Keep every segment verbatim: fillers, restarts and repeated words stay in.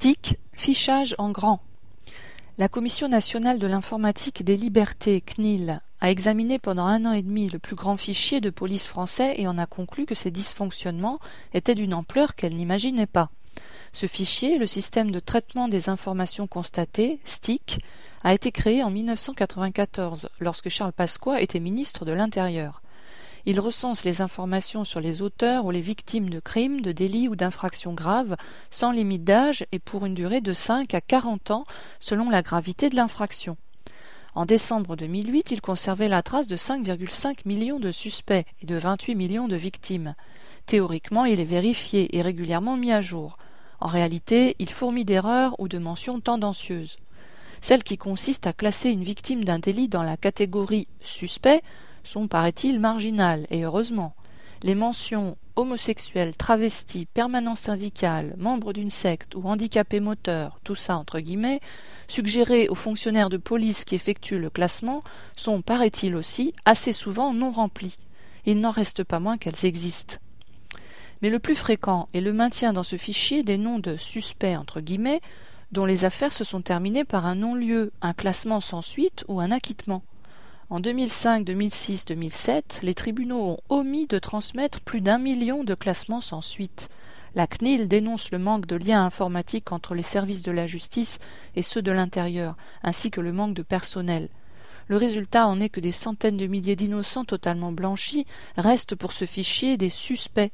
STIC, fichage en grand. La Commission nationale de l'informatique et des libertés, C N I L, a examiné pendant un an et demi le plus grand fichier de police français et en a conclu que ses dysfonctionnements étaient d'une ampleur qu'elle n'imaginait pas. Ce fichier, le système de traitement des informations constatées, STIC, a été créé en mille neuf cent quatre-vingt-quatorze, lorsque Charles Pasqua était ministre de l'Intérieur. Il recense les informations sur les auteurs ou les victimes de crimes, de délits ou d'infractions graves, sans limite d'âge et pour une durée de cinq à quarante ans, selon la gravité de l'infraction. En décembre deux mille huit, il conservait la trace de cinq virgule cinq millions de suspects et de vingt-huit millions de victimes. Théoriquement, il est vérifié et régulièrement mis à jour. En réalité, il fourmille d'erreurs ou de mentions tendancieuses. Celles qui consistent à classer une victime d'un délit dans la catégorie « suspect » sont, paraît-il, marginales, et heureusement. Les mentions homosexuels, travestis, permanence syndicale, membres d'une secte ou handicapés moteurs, tout ça entre guillemets, suggérées aux fonctionnaires de police qui effectuent le classement, sont, paraît-il aussi, assez souvent non remplies. Il n'en reste pas moins qu'elles existent. Mais le plus fréquent est le maintien dans ce fichier des noms de suspects entre guillemets, dont les affaires se sont terminées par un non-lieu, un classement sans suite ou un acquittement. En deux mille cinq, deux mille six, deux mille sept, les tribunaux ont omis de transmettre plus d'un million de classements sans suite. La C N I L dénonce le manque de liens informatiques entre les services de la justice et ceux de l'intérieur, ainsi que le manque de personnel. Le résultat en est que des centaines de milliers d'innocents totalement blanchis restent pour ce fichier des suspects.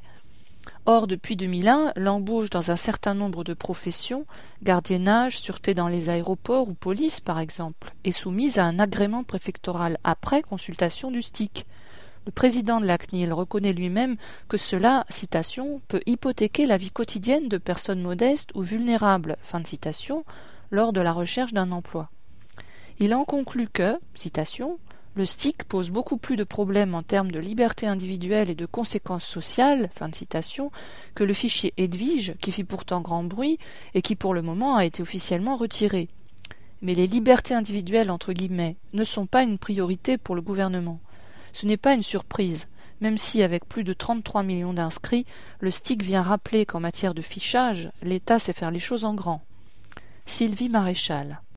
Or, depuis deux mille un, l'embauche dans un certain nombre de professions, gardiennage, sûreté dans les aéroports ou police par exemple, est soumise à un agrément préfectoral après consultation du STIC. Le président de la C N I L reconnaît lui-même que cela, citation, peut hypothéquer la vie quotidienne de personnes modestes ou vulnérables, fin de citation, lors de la recherche d'un emploi. Il en conclut que, citation, le STIC pose beaucoup plus de problèmes en termes de liberté individuelle et de conséquences sociales, fin de citation, que le fichier Edwige, qui fit pourtant grand bruit et qui pour le moment a été officiellement retiré. Mais les libertés individuelles entre guillemets ne sont pas une priorité pour le gouvernement. Ce n'est pas une surprise, même si avec plus de trente-trois millions d'inscrits, le STIC vient rappeler qu'en matière de fichage, l'État sait faire les choses en grand. Sylvie Maréchal.